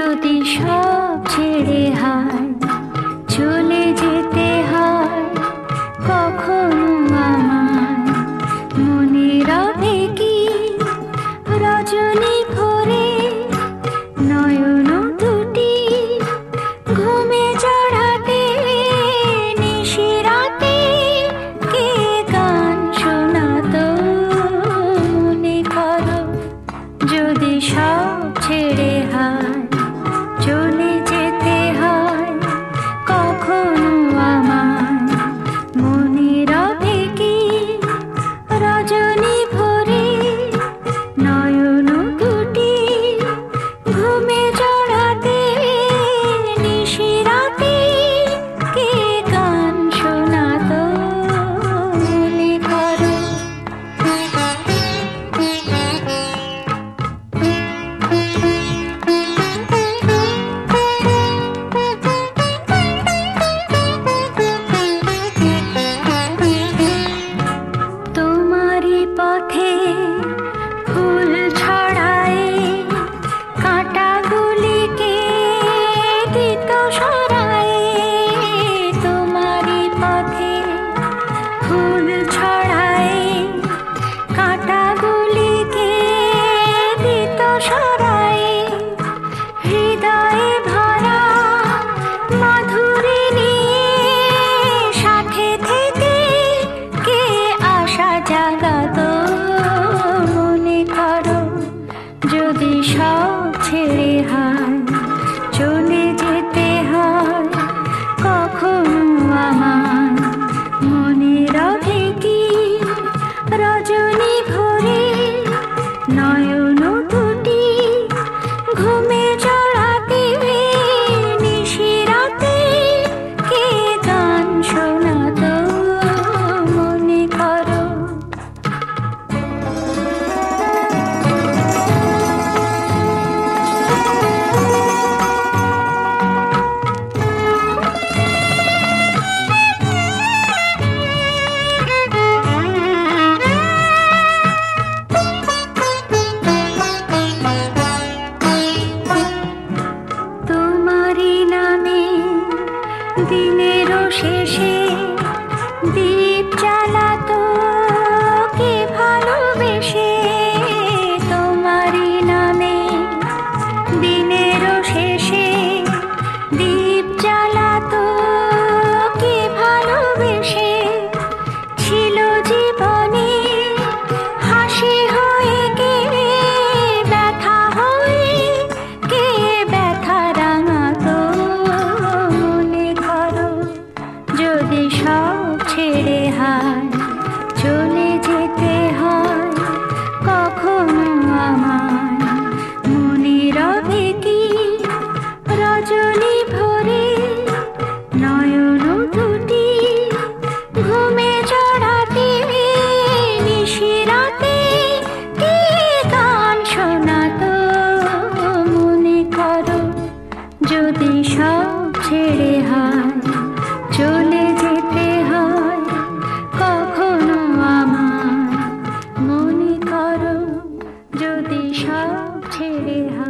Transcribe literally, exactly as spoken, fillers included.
যদি সব ছেড়ে হায় চলে যেতে হয়, কখনো আমায় মনে রবে কি রজনী ভরে নয়ন দুটি ঘুমে জড়াতে নিশিরাতে কে গান শোনাতো মনে করো। যদি সব ছেড়ে হায় চলে যেতে হয়, কখনো আমায় মনে রবে কি রজনী ভরে নয়ন দুটি ঘুমে জড়াতে নিশিরাতে কে গান শোনাতো মনে করো। তোমারই পথে ফুল ছড়ায় কাঁটাগুলিকে দিত সরায়। তোমারই পথে ফুল ছড়ায় কাঁটাগুলিকে দিত সরায়। হৃদয়ে ভরা মাধুরী নিয়ে সাথে থেকে কে আশা জাগাতো মনে করো। যদি সব ছেড়ে হায় চলে যেতে হয়, কখনো আমার মনে রবে কি রজনী ভরে নয়ন দুটি ঘুমে জড়াতে নিশিরাতে কে গান শোনাতো মনে করো। তোমারই নামে দিনেরও শেষে দীপ জ্বালাতো কে ভালোবেসে। তোমারই নামে দিনেরও শেষে দীপ জ্বালাতো কে ভালোবেসে। ছিল জীবনে হাসি হয়ে কে ব্যথা হয়ে কে ব্যথা রাঙাতো মনে করো। যদি সব ছেড়ে হায় চলে যেতে হয়, কখনো আমায় মনে রবে কি রজনী ভরে নয়ন দুটি ঘুমে জড়াতে নিশিরাতে কে গান শোনাতো মনে করো। যদি সব ছেড়ে হায় চলে যেতে হয়, কখনো আমায় মনে করো। যদি সব ছেড়ে হায়